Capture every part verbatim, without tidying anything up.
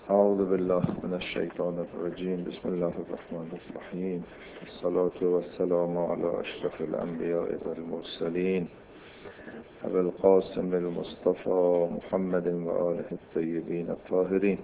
اعوذ بالله من الشیطان الرجیم. بسم الله الرحمن الرحیم. الصلاة والسلام علی اشرف الانبیاء والمرسلین ابی القاسم المصطفى محمد و آله الطیبین الطاهرین.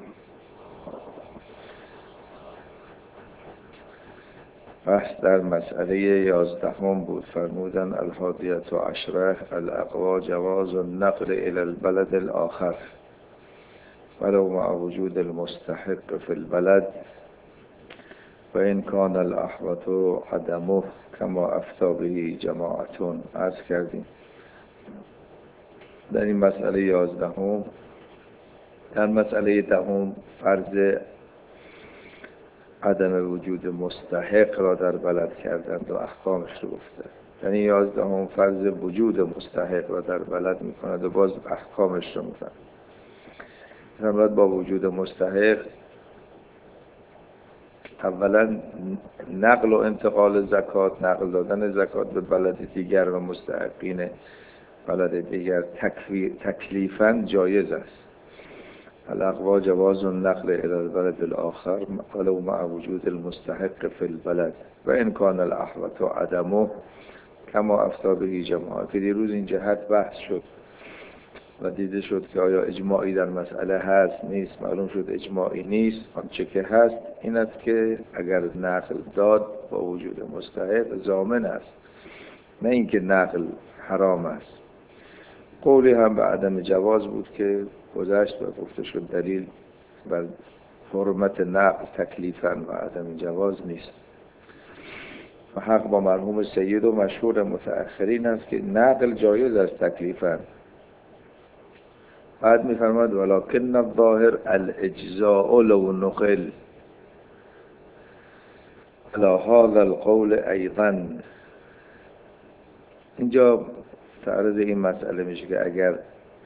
بحث در مسئله یازدهم بود. فرمودن الحادیة عشره الاقوى جواز النقل الى البلد الاخر ولو مع وجود المستحق في البلد و این کان الاحوط عدمه کما افتى به جماعتون. عرض کردیم در این مسئله یازدهم. در مسئله دهم فرض عدم وجود مستحق را در بلد کردند و احکامش رو گفته. یعنی یازدهم فرض وجود مستحق را در بلد میکند و باز احکامش رو میفرد. فرمود با وجود مستحق اولا نقل و انتقال زکات، نقل دادن زکات به بلد دیگر و مستحقین بلد دیگر تکلیفاً جایز است. الاقوا جواز النقل الى البلد الاخر ولو مع وجود المستحق في البلد و ان کان الاحوط عدمه کما افتى به جماعت. که دیروز این جهت بحث شد و دیده شد که آیا اجماعی در مسئله هست نیست. معلوم شد اجماعی نیست. آنچه که هست این است که اگر نقل داد با وجود مستحق ضامن است، نه اینکه نقل حرام است. قولی هم به عدم جواز بود که گذشت و گفته شد دلیل بر حرمت نقل تکلیفاً و عدم جواز نیست. و حق با مرحوم سید و مشهور متأخرین است که نقل جایز است تکلیفاً. بعد می‌فرماد ولکن الظاهر الاجزاء لو نقل على هذا القول ایضا. اینجا تعرض این مسئله میشه که اگر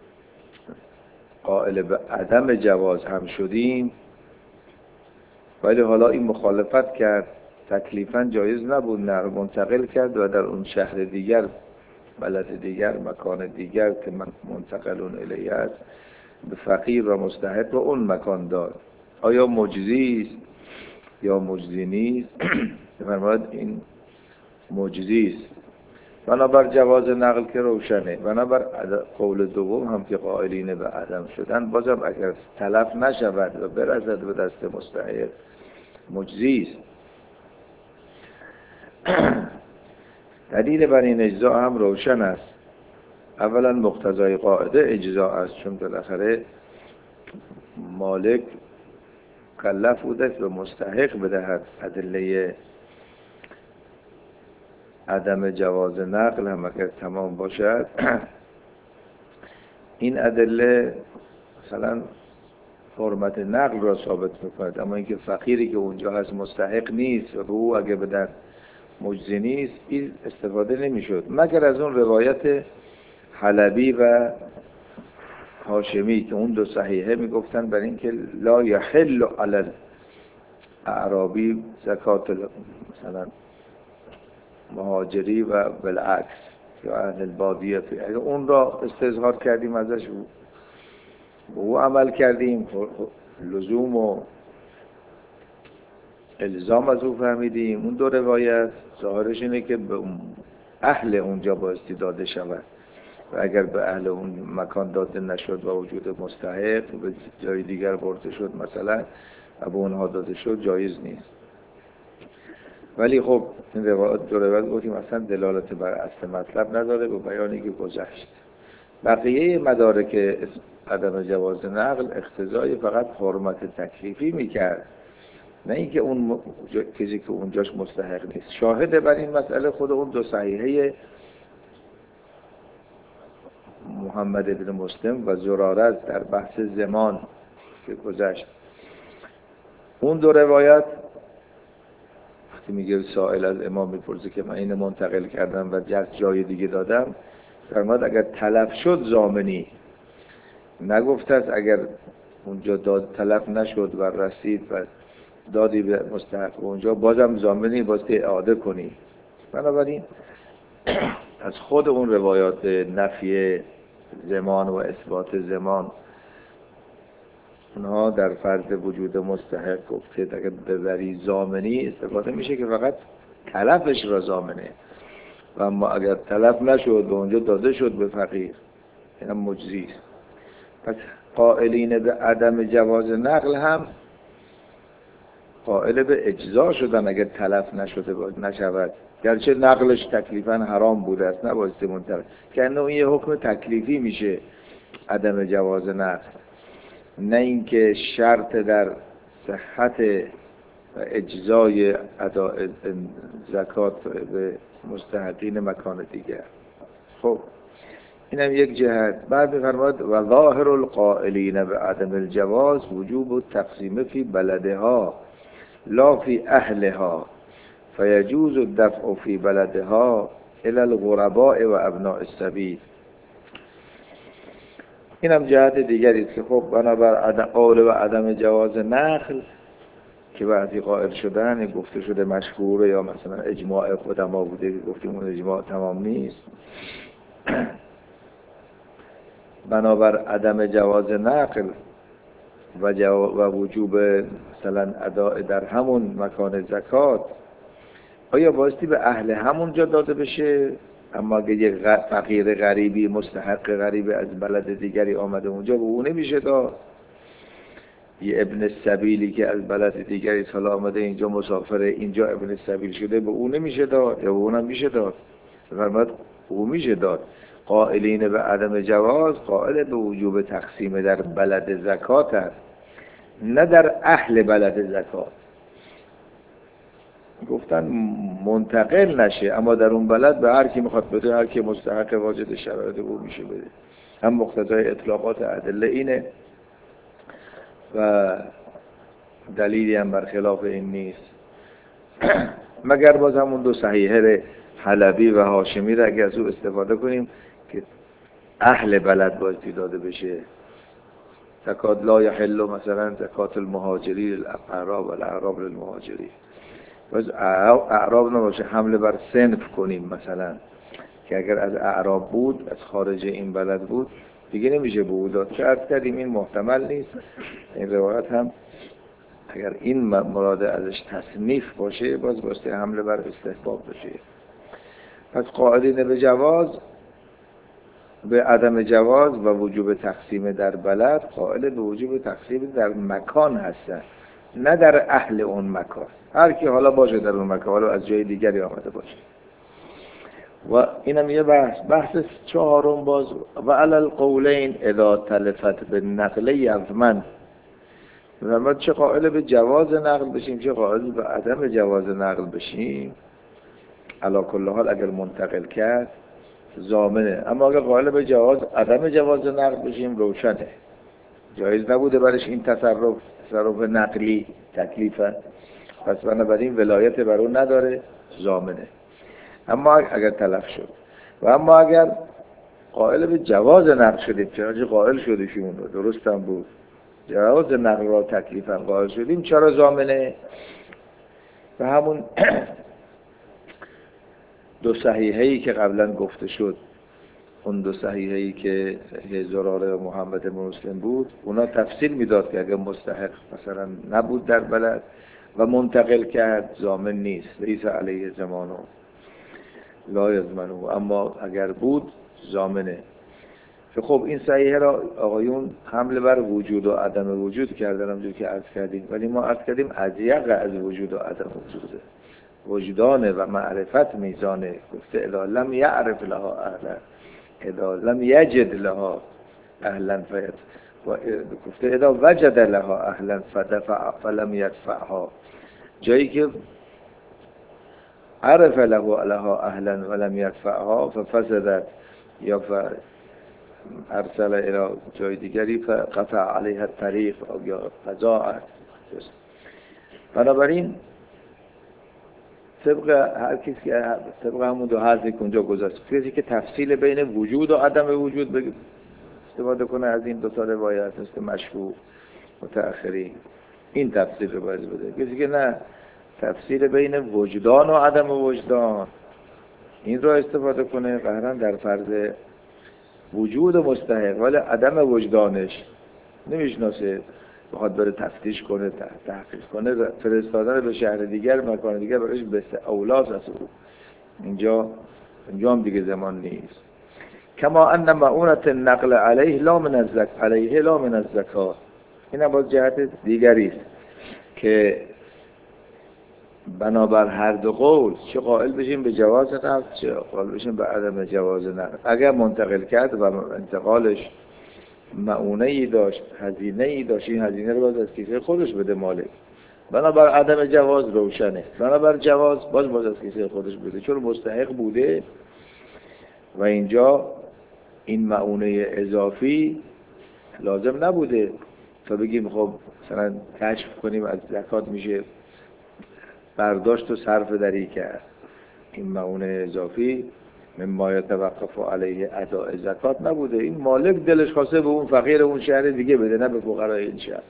قائل به عدم جواز هم شدیم ولی حالا این مخالفت کرد، تکلیفاً جایز نبود، نقل منتقل کرد و در اون شهر دیگر، بلد دیگر، مکان دیگر که من منتقلون الیه است به فقیر و مستحق و اون مکان داد. آیا مجزی است یا مجزی نیست؟ فرمود این مجزی است. بنابر جواز نقل که روشنه. بنابر قول دوم هم که قائلین به عدم شدن، بازم اگر تلف نشود و برسد به دست مستحق مجزی است. دلیل بر این اجزا هم روشن است. اولا مقتضای قاعده اجزا است، چون بالاخره مالک مکلف بوده به مستحق بدهد. ادله عدم جواز نقل هم اگر تمام باشد این ادله مثلا حرمت نقل را ثابت میکند، اما اینکه فقیری که اونجا هست مستحق نیست و به او اگه بدن مجزی نیست، این استفاده نمیشد مگر از اون روایت حلبی و هاشمی که اون دو صحیحه میگفتن بر اینکه لا یحل علی الاعرابی زکات مثلا مهاجری و بالعکس یا اهل البادیه. اگر اون را استظهار کردیم ازش و او عمل کردیم، لزوم و الزام از او فهمیدیم، اون دو روایت ظاهرش اینه که به اهل اونجا بایستی داده شود و اگر به اهل اون مکان داده نشد و وجود مستحق به جای دیگر برده شد مثلا و به اونها داده شد جایز نیست. ولی خب این روایت دو روایت گفتیم اصلا دلالت بر اصل مطلب نداره به بیانی که گذشت. بقیه مدارک عدم جواز نقل اقتضای فقط حرمت تکلیفی میکرد، نه اینکه اون کسی که اونجاش مستحق نیست. شاهد بر این مسئله خود اون دو صحیحه محمد ابن مسلم و زراره است در بحث زمان که گذشت. اون دو روایت وقتی میگه سائل از امام میپرسه که من اینو منتقل کردم و جز جای دیگه دادم، فرمود اگر تلف شد ضامنی. نگفته است اگر اونجا داد تلف نشد و رسید و دادی به مستحق اونجا بازم ضامنی باستی اعاده کنی. بنابراین از خود اون روایات نفی زمان و اثبات زمان اونها در فرض وجود مستحق گفته اگر ببری ضامنی استفاده میشه که فقط تلفش را ضامنه، و اما اگر تلف نشد و اونجا داده شد به فقیر این هم مجزی است. پس قائلین به عدم جواز نقل هم قائل به اجزا شدن اگر تلف نشده بود نشود، گرچه نقلش تکلیفاً حرام بوده است نبایستی منتقل که انه یه حکم تکلیفی میشه عدم جواز نقل، نه اینکه شرط در صحت و اجزای اداء زکات به مستحقین مکان دیگر. خب اینم یک جهت. بعد می‌فرماید و ظاهر القائلین به عدم الجواز وجوب التقسیم فی بلدها لا فی اهلها فیجوز الدفع فی بلدها الی الغرباء و ابناء السبیل. اینم جهت دیگری است که خب بنابر قول و عدم جواز نقل که بعضی قائل شدن گفته شده مشهوره یا مثلا اجماع قدما بوده که گفتیم اون اجماع تمام نیست، بنابر عدم جواز نقل و, جو... و وجوب مثلا اداء در همون مکان زکات، آیا بایستی به اهل همون جا داده بشه؟ اما اگه یک فقیر غریبی مستحق غریبی از بلد دیگری آمده اونجا به اون نمیشه داد؟ یه ابن السبیلی که از بلد دیگری حالا آمده اینجا مسافره اینجا ابن السبیل شده به اون نمیشه داد یا به اونم میشه داد؟ فرمود او میشه داد. قائلین به عدم جواز قائل به وجوب تقسیم در بلد زکات است، نه در اهل بلد زکات. گفتن منتقل نشه اما در اون بلد به هر کی میخواد بده، هر کی مستحق واجد شرایط او میشه بده. هم مقتضای اطلاقات ادله اینه و دلیلی هم برخلاف این نیست، مگر باز همون دو صحیحه حلبی و هاشمی را اگر از او استفاده کنیم که اهل بلد بایستی داده بشه. زکات لا یحل مثلا زکات المهاجری للاعراب و الاعراب للمهاجری، باز اعراب نباشه حمله بر صنف کنیم مثلا که اگر از اعراب بود از خارج این بلد بود دیگه نمیشه به او داد، که عرض کردیم این محتمل نیست. این روایت هم اگر این مراد ازش تصنیف باشه باز باسته حمله بر استحباب بشه. پس قائلین به جواز به عدم جواز و وجوب تقسیم در بلد قائل به وجوب تقسیم در مکان هستن، نه در اهل اون مکان. هر کی حالا باشه در اون مکان، حالا از جای دیگری آمده باشه. و اینم یه بحث بحث چهارم باز و علی القولین اذا تلفت بالنقل یضمن. ما چه قائل به جواز نقل بشیم چه قائل به عدم جواز نقل بشیم، علی کل حال اگر منتقل کرد ضامنه، اما اگر قائل به جواز عدم جواز نقل بشیم روشنه، جایز نبوده برش این تصرف تصرف نقلی تکلیفا، پس بنابراین ولایت بر اون نداره ضامنه. اما اگر تلف شد و اما اگر قائل به جواز نقل شدیم، چنانچه قائل شدیم درست هم بود جواز نقل را تکلیفا قائل شدیم، چرا ضامنه؟ و همون دو صحیحه‌ای که قبلا گفته شد، اون دو صحیحه‌ای که صحیح زراره و محمد بن مسلم بود، اونا تفصیل میداد که اگر مستحق مثلا نبود در بلد و منتقل کرد ضامن نیست، لیس علیه زمانو لا یضمنو، اما اگر بود ضامنه. خب این صحیحه را آقایون حمله بر وجود و عدم وجود کردن همونجور که عرض کردیم، ولی ما عرض کردیم اضیق از وجود و عدم وجوده، وجدان و معرفت میزانه. گفته اذا لم یعرف لها اهلا اذا لم یجد لها اهلا فیت، گفته اذا وجد لها اهلا فدفع فلم یدفعها، جایی که عرف له لها اهلا ولم یدفعها ففسدت یا ارسل الى جای دیگری فقطع علیها الطریق یا فضاعت. بنابراین طبق هر کسی که طبق همون دو حرفی که اونجا گذاشت، کسی که تفصیل بین وجود و عدم وجود بگه استفاده کنه از این دو تا روایت مثل مشهور متأخرین، این تفصیل رو باید بده. کسی که نه تفصیل بین وجدان و عدم وجدان این رو استفاده کنه، قهرن در فرض وجود مستحق ولی عدم وجدانش نمیشناسه، بخواد بره تفتیش کنه، تحقیق کنه، فرستادن به شهر دیگر، مکان دیگر برایش بسته اولاس از او. اینجا اینجا هم دیگه زمان نیست. کما ان معونت النقل علیه لا من الزک علیه لا من الزکات. این هم باز جهت دیگری است که بنابر هر دو قول چه قائل بشیم به جواز نقل، چه قائل بشیم به عدم جواز نقل. اگر منتقل کرد و انتقالش معونه‌ای داشت، هزینه‌ای داشت، این هزینه رو باز از کیسه خودش بده مالک. بنابر عدم جواز روشنه، بنابر جواز باز باز از کیسه خودش بده، چون مستحق بوده. و اینجا این معونه اضافی لازم نبوده تا بگیم خب مثلا کشف کنیم از زکات میشه برداشت و صرف دری کرد. این معونه اضافی مما یتوقف علیه اداء زکات نبوده، این مالک دلش خواسته به اون فقیر اون شهر دیگه بده، نه به فقرای این شهر.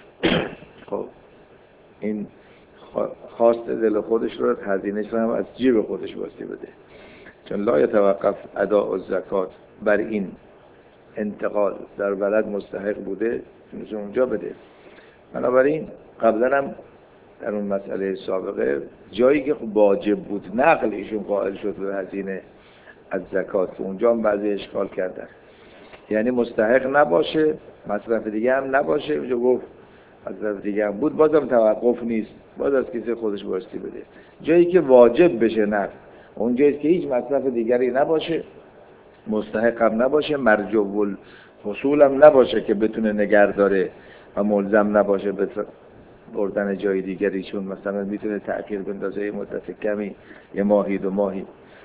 خب این خواست دل خودش رو، هزینه‌اش رو هم از جیب خودش واسه بده، چون لا یتوقف اداء الزکات بر این انتقال در بلد مستحق بوده میشه اونجا بده. بنابراین قبلا هم در اون مسئله سابقه جایی که واجب بود نقل ایشون قائل شد به هزینه از زکات، اونجا هم بعضی اشکال کردن، یعنی مستحق نباشه مصرف دیگه هم نباشه، اونجا گفت مصرف دیگه هم بود بازم توقف نیست، باز از کسی خودش باستی بده. جایی که واجب بشه نقل اونجاییست که هیچ مصرف دیگری نباشه، مستحق هم نباشه، مرجو الحصول هم نباشه که بتونه نگه داره و ملزم نباشه به بردن جای دیگری، چون مثلا میتونه تأخیر بندازه یه مدت کمی، یه ماهی دو ماهی.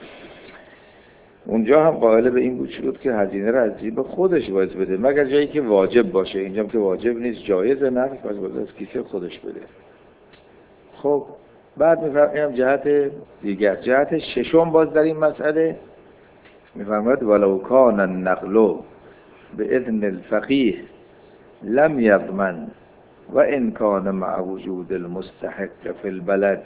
اونجا هم قائل به این بود شد که هزینه رو از جیب خودش باید بده، مگر جایی که واجب باشه. اینجا که واجب نیست، جایز نقل، باید باید از کیسه خودش بده. خب بعد میفرماییم جهت دیگر، جهت ششم باز در این مسئله میفرماید ولو کان النقل باذن الفقیه لم یضمن و ان کان مع وجود المستحق فی البلد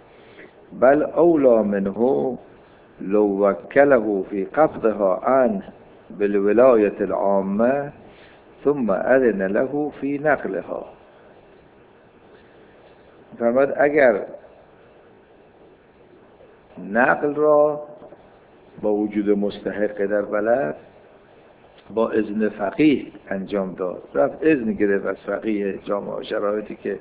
بل اولی منه لو وکله فی قبضها عنه بالولایة العامة ثم اذن له فی نقلها. فرماید اگر نقل را با وجود مستحق در بلد با اذن فقیه انجام داد، رفت اذن گرفت از فقیه جامعه شرایطی که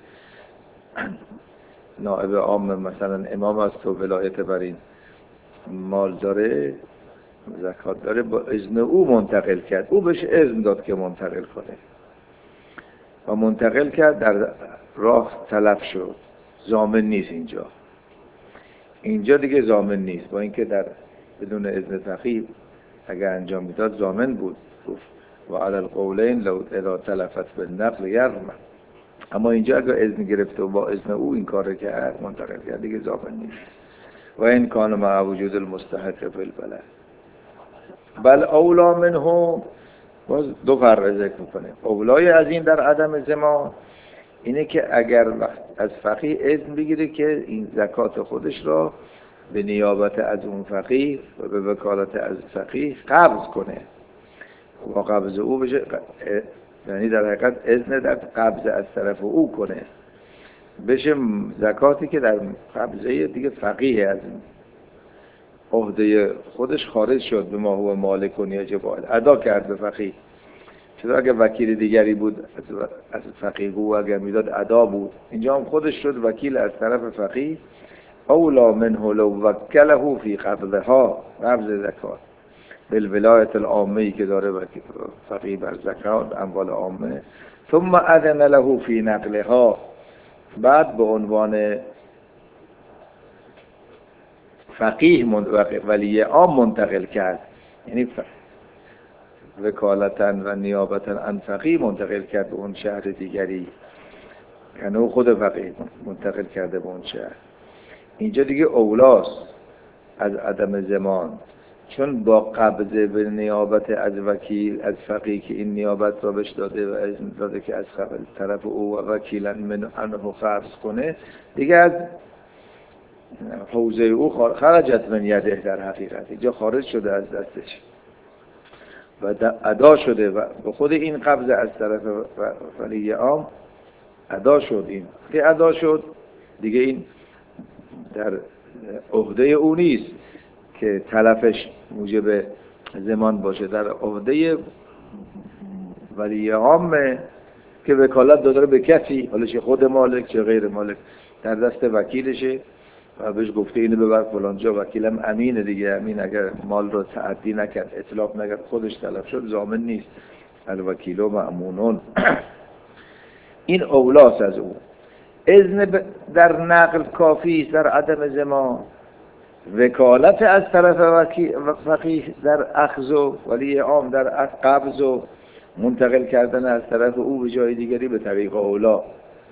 نائب عام مثلا امام است و ولایت بر این مال داره، زکات داره، با اذن او منتقل کرد، او بهش اذن داد که منتقل کنه و منتقل کرد، در راه تلف شد، ضامن نیست. اینجا اینجا دیگه ضامن نیست، با اینکه در بدون اذن فقیه اگر انجام میداد ضامن بود. گفت و علی القولین لو اذا تلفت بالنقل یرمن، اما اینجا اگر اذن گرفته و با اذن او این کار کرد، منتقل کرد، دیگه ضامن نیست. و این کان مع وجود المستحق فی البلد بل اولا منه، باز دو فرق ذکر میکنه. اولای از این در عدم زمان اینه که اگر از فقیه اذن بگیره که این زکات خودش را به نیابت از اون فقیه و به وکالت از فقیه قبض کنه و قبض او بشه، یعنی در حقیقت اذن در قبض از طرف او کنه، بشه زکاتی که در قبضه دیگه فقیه از عهده خودش خارج شد، به ما هو مالک و یجب ادا کرد به فقیه. چرا اگر وکیل دیگری بود از فقیه او اگر میداد ادا بود، اینجا هم خودش شد وکیل از طرف فقیه. اولا منه لو وکله فی قبضها، قبض زکات بالولایت العامه که داره فقیه بر زکات اموال عامه، ثم اذن له فی نقلها، بعد به عنوان فقیه ولی عام منتقل کرد، یعنی وکالتا و نیابتا عن فقیه منتقل کرد به اون شهر دیگری، یعنی خود فقیه منتقل کرده به اون شهر. اینجا دیگه اولاست از عدم زمان، چون با قبضه به نیابت از وکیل از فقیه که این نیابت را بهش داده و اذن داده که از طرف او و وکیلا من عنه قبض کنه، دیگه از حوزه او خرجت من یده، در حقیقت اینجا خارج شده از دستش و ادا شده و به خود این قبضه از طرف ولی عام ادا شد. این که ادا شد دیگه این در عهده او نیست که تلفش موجب زمان باشه، در عهده ولی عامه که وکالت داده به کسی، حالا چه خود مالک چه غیر مالک، در دست وکیلشه و بهش گفته اینو ببر فلان جا، وکیلم امینه دیگه، امین اگر مال رو تعدی نکرد اتلاف نکرد خودش تلف شد ضامن نیست، الوکیل و مأمونون. این اولاس از او. اذن در نقل کافی است در عدم زمان. وکالت از طرف فقیه در اخذ و ولی عام در قبض و منتقل کردن از طرف او به جای دیگری به طریق اولا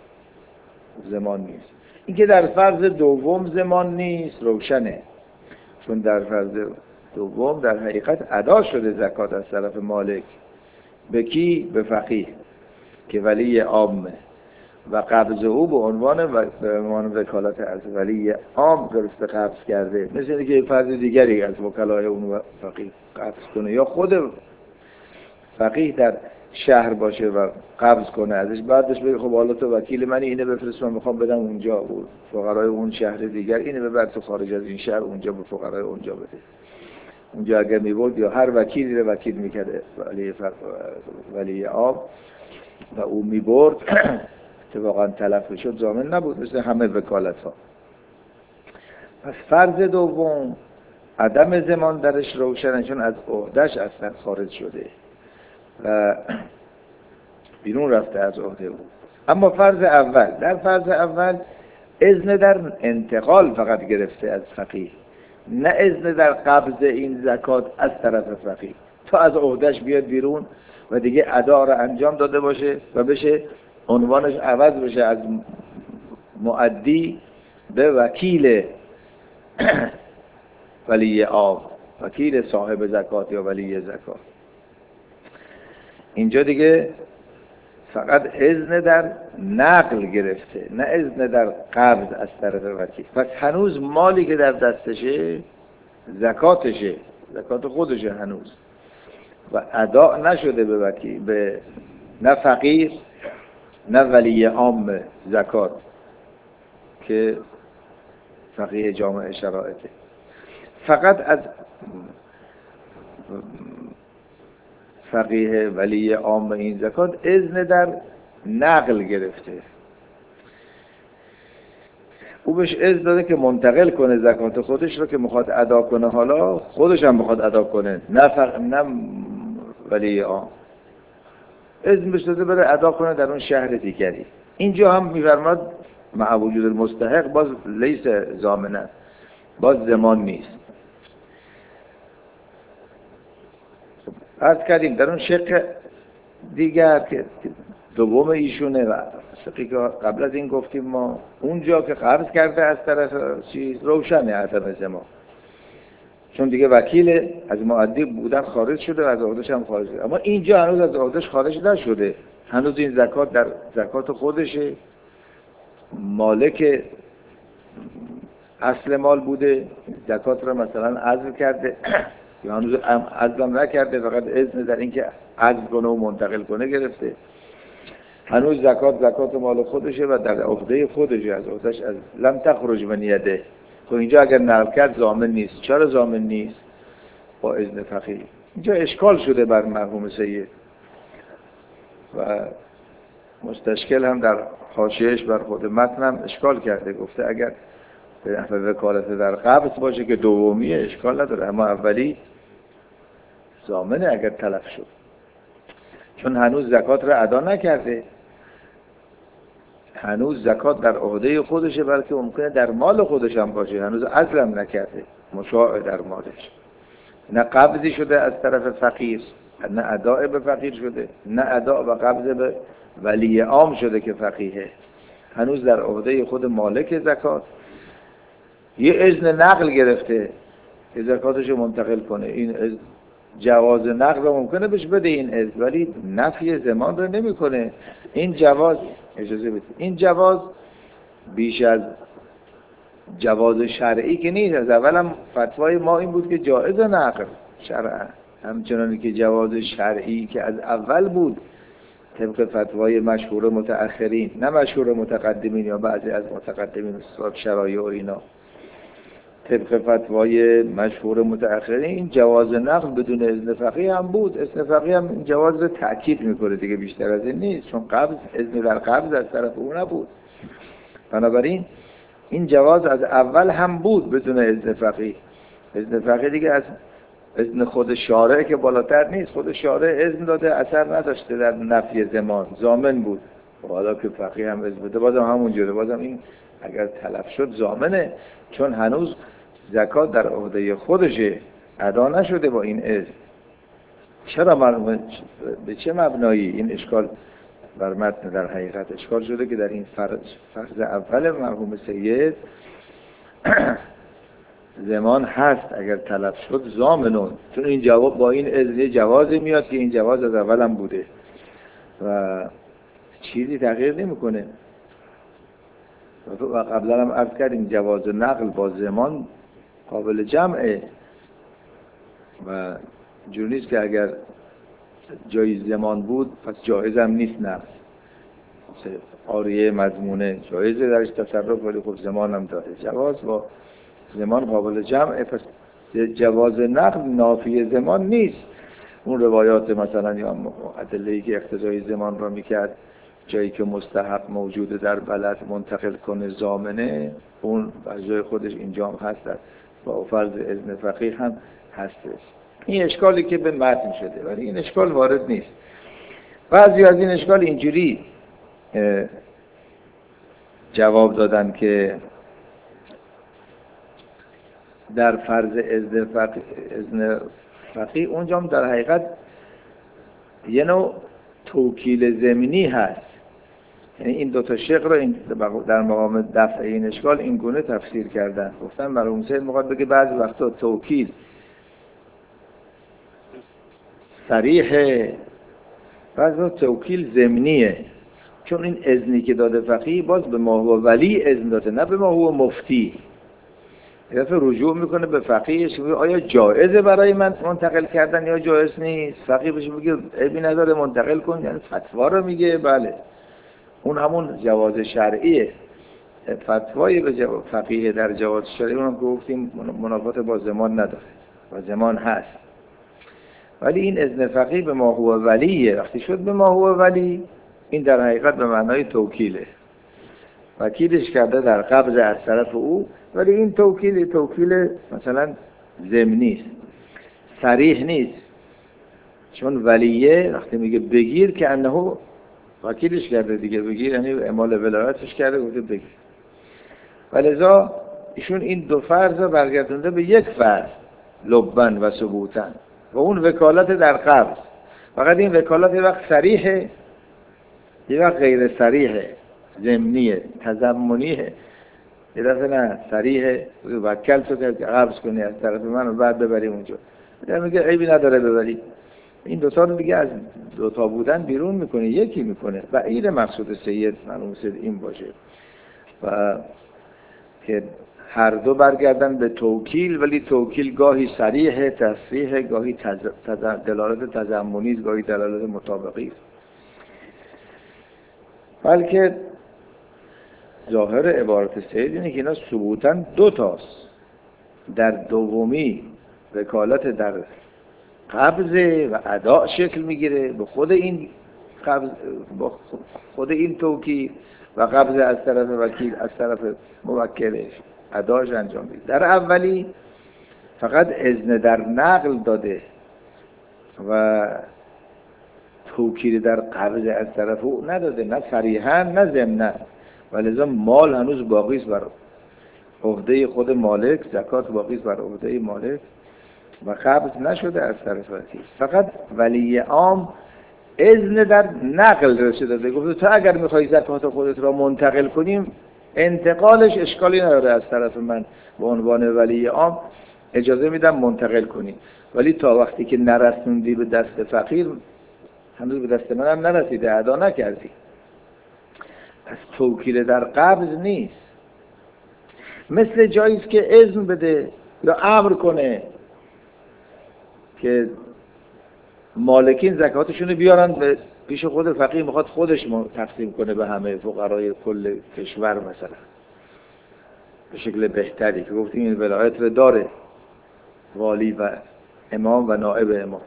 زمان نیست. اینکه در فرض دوم زمان نیست روشنه، چون در فرض دوم در حقیقت ادا شده زکات از طرف مالک به کی؟ به فقیه که ولی عامه و قبض او به عنوان و به عنوان وکالت از ولی عام درست قبض کرده، مثل اینکه یک فرد دیگری از وکلای اون فقیه قبض کنه یا خود فقیه در شهر باشه و قبض کنه ازش، بعدش بگه خب حالا تو وکیل منی اینه بفرست من میخوام بدم اونجا و فقرای اون شهر دیگر اینه ببر تو خارج از این شهر اونجا به فقرای اونجا بده. اونجا اگر میبرد یا هر وکیلی رو وکیل میکرده ولی فق... ولی عام و او میبرد که واقعا تلف شد ضامن نبود مثل همه وکالت ها. پس فرض دوم عدم زمان درش روشنه، چون از عهدهش اصلا خارج شده و بیرون رفته از عهده او. اما فرض اول، در فرض اول اذن در انتقال فقط گرفته از فقیه، نه اذن در قبض این زکات از طرف فقیه، تا از عهدهش بیاد بیرون و دیگه ادا را انجام داده باشه و بشه عنوانش عوض بشه از مؤدی به وکیل ولی عام، وکیل صاحب زکات یا ولی زکات. اینجا دیگه فقط اذن در نقل گرفته، نه اذن در قبض از طرف وکیل. پس هنوز مالی که در دستشه زکاتشه، زکات خودشه هنوز و ادا نشده به وکیل، به نه فقیر نه ولی عام زکات که فقیه جامع شرایطه. فقط از فقیه ولی عام این زکات اذن در نقل گرفته. او بهش اذن داده که منتقل کنه زکات خودش رو که میخواد ادا کنه، حالا خودش هم میخواد ادا کنه، نه فقط نه ولی عام. اذن بهش داده بره ادا کنه در اون شهر دیگری. اینجا هم میفرماد مع وجود المستحق باز لیس ضامنه، باز زمان نیست. عرض کردیم در اون شق دیگر که دوم ایشونه و شقی که قبل از این گفتیم ما، اونجا که قبض کرده از طرف چیز روشنه عدم زمان، چون دیگه وکیل از مؤدی بودن خارج شده و از عهده‌اش هم خارج شده. اما اینجا هنوز از عهده‌اش خارج نشده، هنوز این زکات در زکات خودشه، مالک اصل مال بوده، زکات رو مثلا عزل کرده یا هنوز عزلم نکرده، فقط اذن در اینکه عزل کنه و منتقل کنه گرفته. هنوز زکات زکات مال خودشه و در عهده خودشه، از عهده‌اش از لم تخرج من یده. خب اینجا اگر نقل کرد ضامن نیست. چرا ضامن نیست؟ با اذن فقیه. اینجا اشکال شده بر مرحوم سید و مستشکل هم در حاشیه‌اش بر خود متنم اشکال کرده، گفته اگر به وکالت در قبض باشه که دومیه اشکال نداره، اما اولی ضامنه اگر تلف شد، چون هنوز زکات را ادا نکرده، هنوز زکات در عهده خودشه، بلکه ممکنه در مال خودش هم باشه، هنوز عزلم نکرده، مشاع در مالش، نه قبضی شده از طرف فقیر، نه اداء به فقیر شده، نه اداء و قبض به ولی عام شده که فقیه، هنوز در عهده خود مالک زکات. یه اذن نقل گرفته که زکاتشو منتقل کنه، این جواز نقل رو ممکنه بهش بده این اذن، ولی نفی زمان رو نمیکنه. این جواز اجازه بده، این جواز بیش از جواز شرعی که نیست. از اولم فتوای ما این بود که جایز نقل شرعا، همچنانی که جواز شرعی که از اول بود طبق فتوای مشهور متأخرین، نه مشهور متقدمین یا بعضی از متقدمین اصحاب شرایع و اینا، طبق فتوای مشهور متأخرین این جواز نقل بدون اذن فقیه هم بود. اذن فقیه هم این جواز رو تأکید میکنه دیگه، بیشتر از این نیست، چون قبض اذن در قبض از طرف او نبود. بنابراین این جواز از اول هم بود بدون اذن فقیه. اذن فقیه دیگه از اذن خود شارع که بالاتر نیست، خود شارع اذن داده اثر نداشته در نفی زمان، ضامن بود. حالا که فقیه هم اذن بده بازم همونجوره، بازم این اگر تلف شد ضامنه، چون هنوز زکات در عهده خودشه، ادا نشده با این اذن. چرا مرحوم به چه مبنایی این اشکال بر متن در حقیقت اشکال شده که در این فرض فرض اول مرحوم سید زمان هست اگر تلف شد ضامنون، چون این جواب با این اذن جوازی میاد که این جواز از اول هم بوده و چیزی تغییر نمیکنه. و قبلا هم عرض کردیم جواز نقل با زمان قابل جمعه و جور نیست که اگر جای زمان بود پس جایز هم نیست نقل. آریه مضمونه جایزه درش تصرف، ولی خب زمان هم داره. جواز با زمان قابل جمعه، پس جواز نقل نافی زمان نیست. اون روایات مثلا یا ادله‌ای که اقتضای زمان را میکرد جایی که مستحب موجوده در بلد منتقل کنه ضامنه، اون از جای خودش اینجا هم هست، با فرض اذن فقیه هم هستش. این اشکالی که به متن شده، ولی این اشکال وارد نیست. بعضی از این اشکال اینجوری جواب دادن که در فرض اذن فقیه, اذن فقیه اونجا هم در حقیقت یه نوع توکیل ضمنی هست. یعنی این دو تا شق رو در مقام دفع این اشکال این گونه تفسیر کردن. گفتن مرحوم سید میخواد بگه بعضی وقتا توکیل صریحه، بعضی وقتا توکیل ضمنیه، چون این اذنی که داده فقیه باز به ما هو ولی اذن داده، نه به ما هو مفتی. یه دفعه رجوع میکنه به فقیهش، آیا جایزه برای من منتقل کردن یا جایز نیست؟ فقیه بهش میگه عیبی نداره منتقل کن، یعنی فتوا رو میگه. بله اون همون جواز شرعیه، فتوای به جواز فقیه در جواز شرعی اونم که گفتیم منافات با زمان نداره و زمان هست. ولی این اذن فقیه به ما هو ولیه، وقتی شد به ما هو ولی این در حقیقت به معنای توکیله، وکیلش کرده در قبض از طرف او، ولی این توکیل توکیل مثلا ضمنی است، صریح نیست. چون ولیه وقتی میگه بگیر که انه وکیلش کرده دیگه، بگیر یعنی اعمال ولایتش کرده، گفته بگیر. ولذا ایشون این دو فرض رو برگردونده به یک فرض، لبن و ثبوتن، و اون وکالت در قبض. فقط این وکالت یه وقت صریحه، یه وقت غیر صریحه، ضمنیه، تضمنیه. یه دفعه نه صریحه، وکل تو که قبض کنی از طرف من و بعد ببری اونجا، یعنی میگه عیبی نداره ببری. این دوتا رو دیگه از دوتا بودن بیرون میکنه، یکی میکنه. و این مقصود سید مرحوم سید این باشه و که هر دو برگردن به توکیل، ولی توکیل گاهی صریح تصریح، گاهی تز... تز... دلالت تضمنی، گاهی دلالت مطابقی. بلکه ظاهر عبارت سید اینه که اینا ثبوتاً دو تاست. در دومی وکالت در قبضه و ادا شکل میگیره به خود این قبض، با خود این توکیل، و قبض از طرف وکیل از طرف موکلش اداش انجام میده. در اولی فقط اذن در نقل داده و توکیل در قبض از طرف او نداده، نه صریحاً نه ضمناً، ولذا مال هنوز باقی است بر عهده خود مالک، زکات باقی است بر عهده مالک و قبض نشده از طرف وکیل. فقط ولی عام اذن در نقل رسیده، گفته تو اگر میخوای زکات خودت را منتقل کنیم انتقالش اشکالی نداره، از طرف من به عنوان ولی عام اجازه میدم منتقل کنی، ولی تا وقتی که نرسوندی به دست فقیر هنوز به دست منم نرسیده، ادا نکردی. پس توکیل در قبض نیست. مثل جاییست که اذن بده یا امر کنه که مالکین زکاتشون رو بیارن به پیش خود فقیه میخواد خودش تقسیم کنه به همه فقرای کل کشور مثلا به شکل بهتری که گفتیم این ولایت رو داره، والی و امام و نائب امام.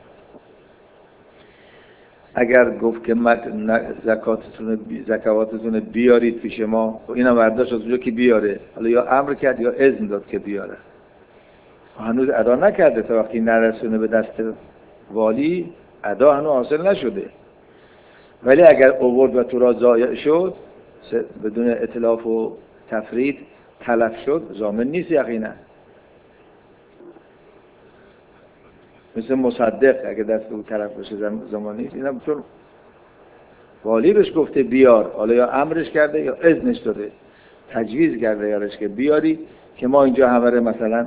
اگر گفت که زکاتتون زکواتتون بیارید پیش ما، اینم برداشت از اونجا که بیاره، حالا یا امر کرد یا اذن داد که بیاره، هنوز ادا نکرده. تا وقتی نرسونه به دست والی ادا هنوز حاصل نشده. ولی اگر آورد و تو را ضایع شد بدون اتلاف و تفرید تلف شد، ضامن نیست یقینا. مثل مصدق اگه دست او تلف بشه ضامن نیست. اینم چون والی بهش گفته بیار، حالا یا امرش کرده یا اذنش داده، تجویز کرده یارش که بیاری که ما اینجا همه مثلا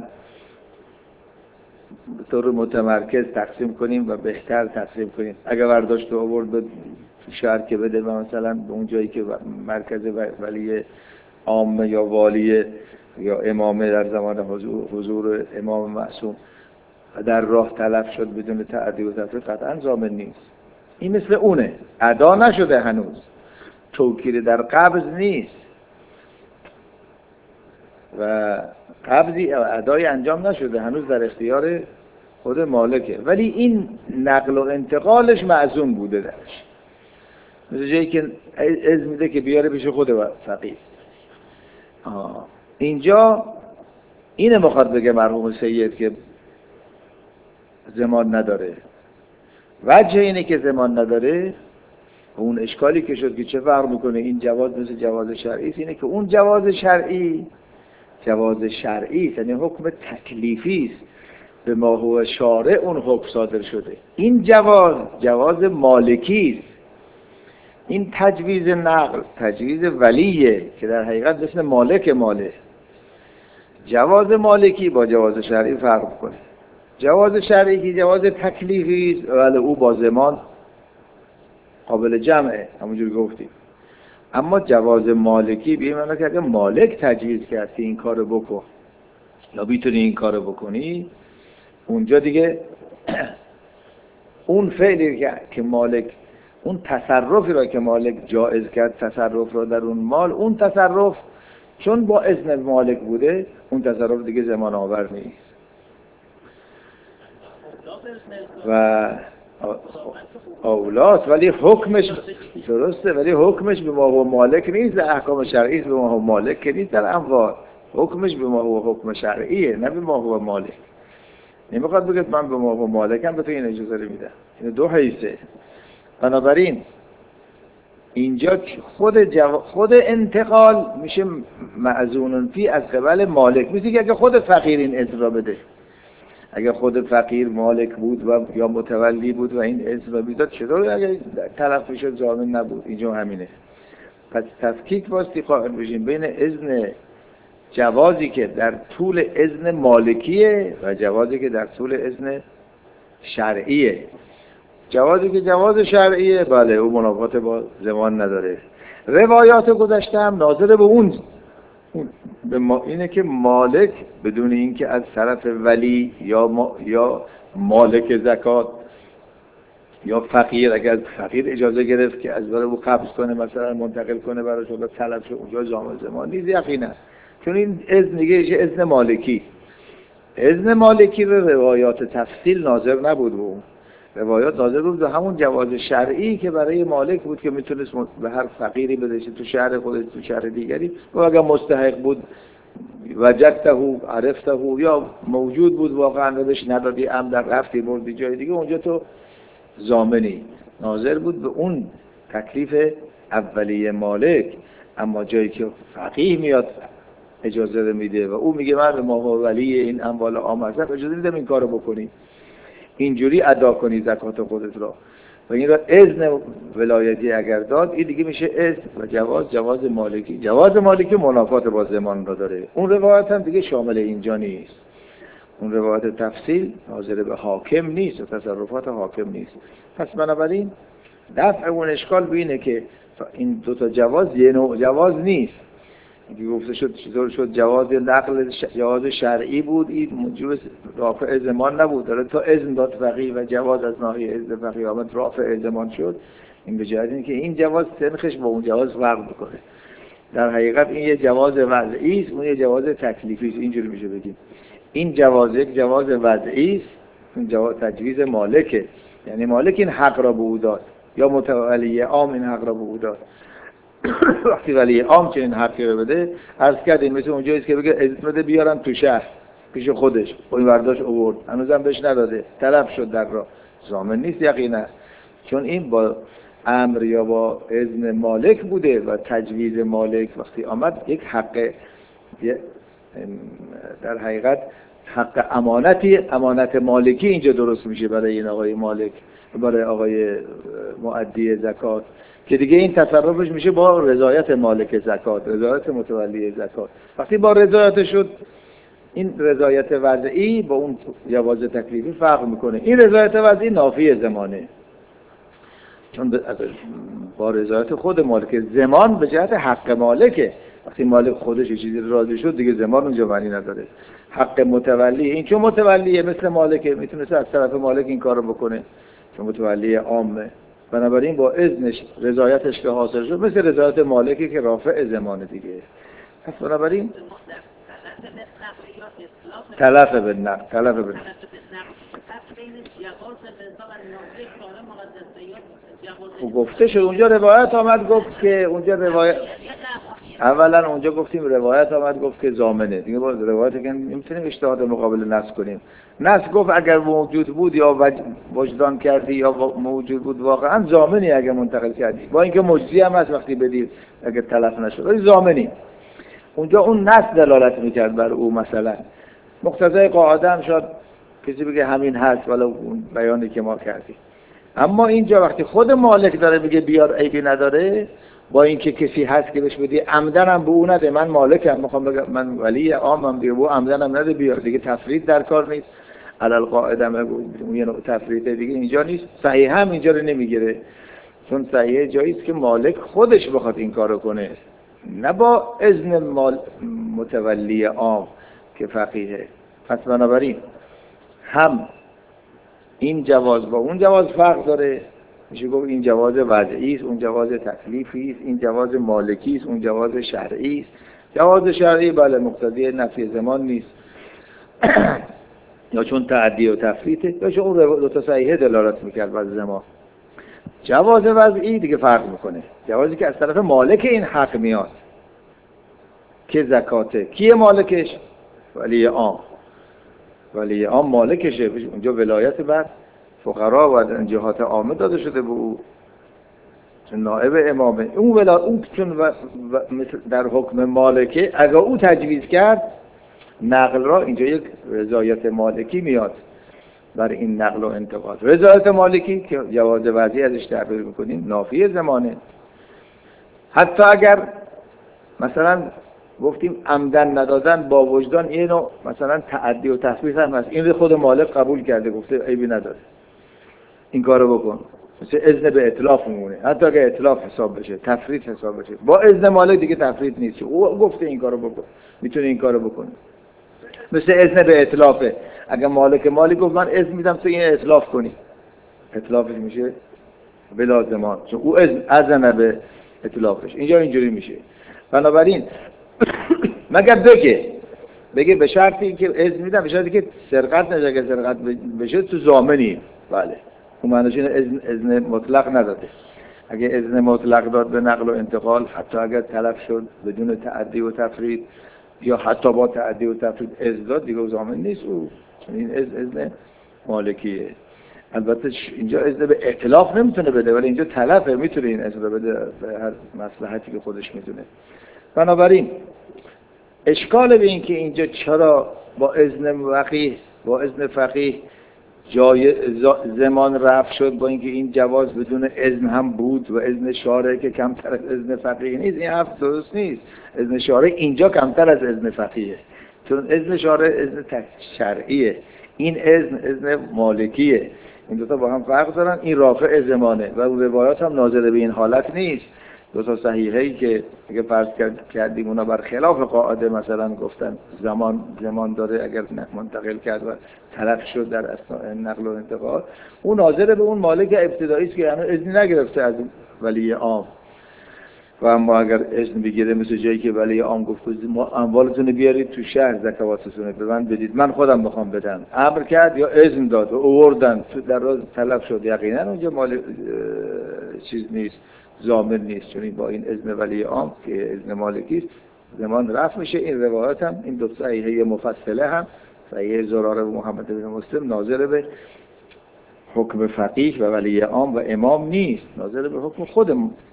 به طور متمرکز تقسیم کنیم و بهتر تقسیم کنیم. اگه برداشت و آورد به شهر که بده و مثلا به اون جایی که مرکز ولی عام یا والی یا امامه در زمان حضور, حضور امام معصوم در راه تلف شد بدون تعدی و تفرید، قطعا ضامن نیست. این مثل اونه، ادا نشده هنوز، توکیل در قبض نیست و قبضی ادای انجام نشده، هنوز در اختیار خود مالکه. ولی این نقل و انتقالش معزوم بوده درش، مثل جایی که اذن میده که بیاره پیش خود فقیه. اینجا اینه مخاطب بگه مرحوم سید که زمان نداره. وجه اینه که زمان نداره، اون اشکالی که شد که چه فرق میکنه این جواز مثل جواز شرعی است، اینه که اون جواز شرعی جواز شرعی است، یعنی حکم تکلیفی است، به ما هو شارع اون حکم صادر شده. این جواز جواز مالکی است. این تجویز نقل تجویز ولیه که در حقیقت مثل مالک ماله. جواز مالکی با جواز شرعی فرق کنه. جواز شرعی که جواز تکلیفی است ولی او با زمان قابل جمعه، همونجور گفتیم. اما جواز مالکی به این معنی که اگه مالک تجویز کرد که این کارو بکن یا میتونی این کارو بکنی، اونجا دیگه اون فعلی که مالک، اون تصرفی را که مالک جایز کرد تصرف را در اون مال، اون تصرف چون با اذن مالک بوده، اون تصرف دیگه زمان آور نیست. و اولاست، ولی حکمش درسته، ولی حکمش به ما و مالک نیست. احکام شرعی به ما و مالک که نیست در اموال، حکمش به ما و حکم شرعیه، نه به ما و مالک. نمیخواد بگید من به ما و مالکم به تو این اجازه رو میدم. این دو حیثه. بنابراین اینجا خود جو... خود انتقال میشه معزون فی از قبل مالک. میشه که اگه خود فقیر این اذن را بده، اگه خود فقیر مالک بود و یا متولی بود و این اذن را میداد، چطور اگه طرف میشد ضامن نبود؟ اینجا همینه. پس تفکیک واسطی قائل بشیم بین اذن جوازی که در طول اذن مالکیه و جوازی که در طول اذن شرعیه. جوازی که جواز شرعیه، بله او منافات با زمان نداره. روایات گذشته هم ناظر به اون به ما اینه که مالک بدون اینکه از طرف ولی یا ما یا مالک زکات یا فقیر، اگر فقیر اجازه گرفت که از برای او قبض کنه مثلا منتقل کنه برای شما طلب شد، اونجا ضامن زمان نیست یقینا، چون این اذن دیگه اذن مالکی. اذن مالکی رو روایات تفصیل ناظر نبود، اون روایات ناظر بود به همون جواز شرعی که برای مالک بود که میتونست به هر فقیری بده، تو شهر خودش تو شهر دیگری، و اگر مستحق بود وجدته عرفته یا موجود بود واقعا رو بهش ندادی ام در رفتی بردی جای دیگه، اونجا تو ضامنی. ناظر بود به اون تکلیف اولیه مالک. اما جایی که فقیه میاد اجازه رو میده و او میگه من به ما ولی این اموال عام هستم اجازه میدم این کارو بکنی، اینجوری ادا کنی زکات خودت را، و این را اذن ولایتی اگر داد، این دیگه میشه اذن و جواز جواز مالکی. جواز مالکی منافات با زمان را داره. اون روایت هم دیگه شامل اینجا نیست. اون روایت تفصیل ناظر به حاکم نیست و تصرفات حاکم نیست. پس بنابراین دفع اون اشکال بینه که این دو تا جواز یه نوع جواز نیست. اینکه گفته شد چطور شد جواز نقل جواز شرعی بود، این موجب رافع زمان نبود، داره تا اذن داد فقیه و جواز از ناحیه اذن فقیه آمد رافع زمان شد. این به جهت اینه که این جواز سنخش با اون جواز فرق میکنه. در حقیقت این یه جواز وضعی است، اون یه جواز تکلیفی است. اینجوری میشه بگیم این جواز یک جواز وضعی است، اون جواز تجویز مالکه، یعنی مالک این حق را به او داد یا متولی عام این حق را به او داد. وقتی ولی عام چه این حقی رو بده، عرض کردیم مثل اونجایی است که بگه اذن بده بیارن تو شهر پیش خودش، این برداشت آورد هنوزم بهش نداده، طلب شد در راه، ضامن نیست یقینا، چون این با امر یا با اذن مالک بوده و تجویز مالک وقتی آمد یک حق در حقیقت حق امانتی، امانت مالکی اینجا درست میشه برای این آقای مالک، برای آقای مؤدی زکات، که دیگه این تصرفش میشه با رضایت مالک زکات، رضایت متولی زکات. وقتی با رضایت شد، این رضایت وضعی با اون جواز تکلیفی فرق میکنه. این رضایت وضعی نافی زمانه، چون با رضایت خود مالک، زمان به جهت حق مالکه. وقتی مالک خودش یه چیزی راضی شد دیگه زمان اونجا معنی نداره. حق متولی این چون متولیه مثل مالکه، میتونه از طرف مالک این کارو بکنه چون متولی عامه، بنابراین با اذنش رضایتش که حاصل شد مثل رضایت مالکی که رافع زمانه دیگه. پس بنابراین تلف به نقل، تلف به او گفته شد اونجا روایت آمد گفت که اونجا روایت اولا اونجا گفتیم روایت آمد گفت که ضامنه دیگه، با روایت که نمیتونیم اجتهاد مقابل نص کنیم. نص گفت اگر موجود بود یا وجدان کردی یا موجود بود واقعا ضامنی اگر منتقل کردی، با اینکه مجزی هم هست وقتی بدی اگر تلف نشد ولی ضامنی. اونجا اون نص دلالت میکرد بر او، مثلا مقتضای قاعده هم شاید کسی بگه همین هست ولی اون بیانی که ما کردیم. اما اینجا وقتی خود مالک داره میگه بیار عیبی نداره، با اینکه کسی هست که بهش بدی عمدنم به او نده، من مالکم میخوام بگم من ولی عامم دیگه، او عمدنم نده بیار دیگه، تفرید در کار نیست. علل قاعده اون یه نوع تفرید دیگه اینجا نیست. صحیح هم اینجا رو نمیگیره، چون صحیح جایی است که مالک خودش بخواد این کارو کنه، نه با اذن مال متولی عام که فقیهه. پس بنابراین هم این جواز با اون جواز فرق داره، میشه گفت این جواز وضعی است، اون جواز تکلیفی است، این جواز مالکی است، اون جواز شرعی است. جواز شرعی بله مقتضی نفی زمان نیست یا چون تعدی و تفریطه یا چون اون دو تا صحیحه دلالت میکرد بر زمان. جواز وضعی دیگه فرق میکنه، جوازی که از طرف مالک این حق میاد که زکاته. کیه مالکش؟ ولی عام. ولی عام مالکشه، اونجا ولایت بر فقرا و جهات عامه داده شده به او چون نائب امامه. اون ولا اون چون و... و... مثل در حکم مالکه، اگر او تجویز کرد نقل را، اینجا یک رضایت مالکی میاد بر این نقل و انتقال. رضایت مالکی که جواز وضعی ازش تعبیر میکنیم نافی زمانه. حتی اگر مثلا گفتیم عمدن ندادن با وجدان، یه نوع مثلا تعدی و تفویض هم هست، این خود مالک قبول کرده گفته عیبی نداره این کارو بکن، مثل اذن به اتلاف میمونه، حتی اگه اتلاف حساب بشه تفرید حساب بشه، با اذن مالک دیگه تفرید نیست، او گفته این کارو بکن میتونه این کارو بکنه. مثل اذن به اتلافه، اگه مالک مالی گفت من اذن میدم تو این اتلاف کنی، اتلافش میشه بلا زمان، چون او اذن اذن به اتلافش. اینجا اینجوری میشه. بنابراین مگر بگه بگه به شرطی که اذن میدم، به شرطی که سرقت نشه، اگه سرقت بشه تو ضامنی، بله اون معنیش اینه اذن اذن مطلق نداده. اگه اذن مطلق داد به نقل و انتقال، حتی اگر تلف شد بدون تعدی و تفرید یا حتی با تعدی و تفرید اذن داد، دیگه ضامن نیست او، این اذن اذن مالکیه. البته اینجا اذن به ائتلاف نمیتونه بده، ولی اینجا تلفه، میتونه این اذن بده به هر مصلحتی که خودش میدونه. بنابراین اشکال به این که اینجا چرا با اذن فقیه با اذن فقیه جای زمان رفع شد، با اینکه این جواز بدون اذن هم بود و اذن شارع که کمتر از اذن فقیه نیست، این حرف درست نیست. اذن شارع اینجا کمتر از اذن فقیه، چون اذن شارع اذن شرعیه، این اذن اذن مالکیه. این دو تا با هم فرق دارن. این رافع زمانه و روایات هم ناظر به این حالت نیست دو تا صحیحه‌ای که اگه فرض کردیم اونا بر خلاف قاعده مثلا گفتن زمان زمان داره اگر منتقل کرد و تلف شد در اثناء نقل و انتقال، اون ناظر به اون مالک ابتدایی است که هنوز اذن نگرفته از ولی عام. و اما اگر اذن بگیره، مثل جایی که ولی عام گفت اموالتون بیارید تو شهر زکواتتون به من بدید، من خودم میخوام بدم، امر کرد یا اذن داد و آوردن تو در روز تلف شد، یقینا اونجا مال چیز نیست، ضامن نیست، چون با این اذن ولی عام که اذن مالکی است زمان رفع میشه. این روایت هم این دو صحیحه مفصله هم صحیح زراره و محمد بن مسلم ناظر به حکم فقیه و ولی عام و امام نیست، ناظر به حکم خود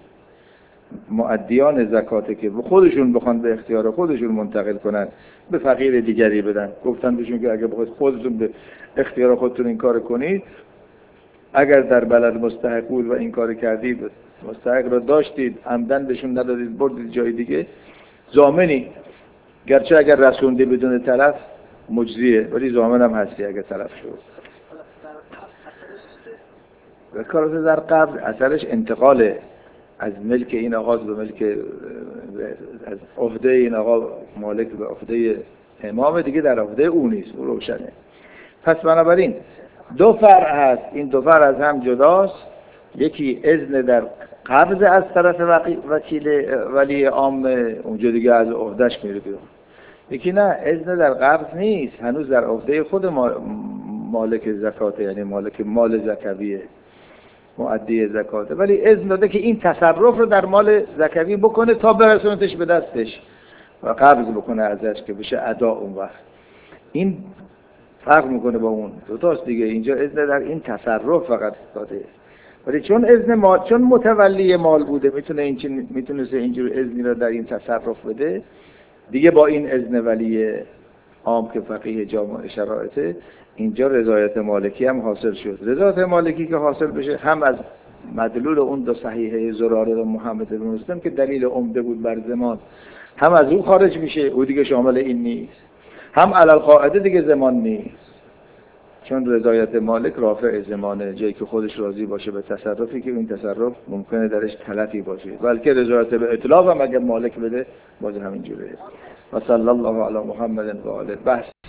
مؤدیان زکاته که خودشون بخوان به اختیار خودشون منتقل کنن به فقیر دیگری بدن. گفتن بهشون که اگه بخواید خودتون به اختیار خودتون این کار کنید، اگر در بلد مستحق بود و این کار کردید، مستحق را داشتید، عمدن بهشون ندادید، بردید جای دیگه، ضامنی، گرچه اگر رسوندی بدون تلف مجزیه، ولی ضامن هم هستی اگر تلف شد. وکالت در قبل اثرش انتقال از ملک این آقا به ملک، از عهده این آقا مالک به عهده امام دیگه در عهده او نیست، او روشنه. پس بنابراین دو فرع هست، این دو فرع از هم جداست. یکی اذن در قبض از طرف وکیل ولی عام، اونجا دیگه از عهدهش میره بیرون. یکی نه، اذن در قبض نیست، هنوز در عهده خود مالک زکات، یعنی مالک مال زکویه، مؤدی زکاته، ولی اذن داده که این تصرف رو در مال زکوی بکنه تا برسونتش به دستش و قبض بکنه ازش که بشه ادا اون وقت. این فرق میکنه با اون دو تاست دیگه. اینجا اذن در این تصرف فقط داده، ولی چون اذن مال، چون متولی مال بوده، میتونه این میتونه اینجور اذنی رو در این تصرف بده دیگه. با این اذن ولی عام که فقیه جامع شرایطه، اینجا رضایت مالکی هم حاصل شد. رضایت مالکی که حاصل بشه هم از مدلول اون دو صحیحه زراره و محمد بن مسلم که دلیل عمده بود بر زمان، هم از اون خارج میشه، او دیگه شامل این نیست، هم علی القاعده دیگه زمان نیست، چون رضایت مالک رافع زمانه، جایی که خودش راضی باشه به تصرفی که این تصرف ممکنه درش تلفی باشه، بلکه رضایت به اطلاق هم اگر مالک بده باز همین جوره. و صلی الله علی محمد و آله. بحث